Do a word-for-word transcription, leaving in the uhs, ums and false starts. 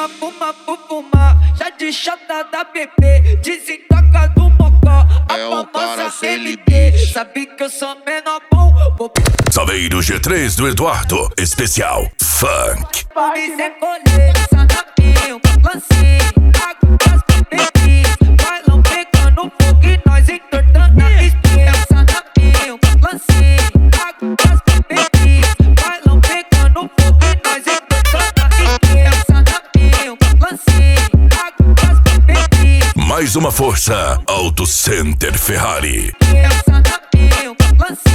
Fuma, fuma, fuma, chá de chata da bebê, desentoca do mocó, a é um cara famosa sem M D. limite. Sabe que eu sou menor bom, vou Salveiro G três do Eduardo, especial Funk. me recolher, sanapinho, lancinho, água das bebês, bailão pegando fogo e nós entortando a espinha. Sanapinho, lancinho, água das bebês, bailão pegando fogo e nós entortando a espinha. Sanapinho, lancinho, água das bebês. Mais uma força, Auto Center Ferrari. Sanapinho, lancinho.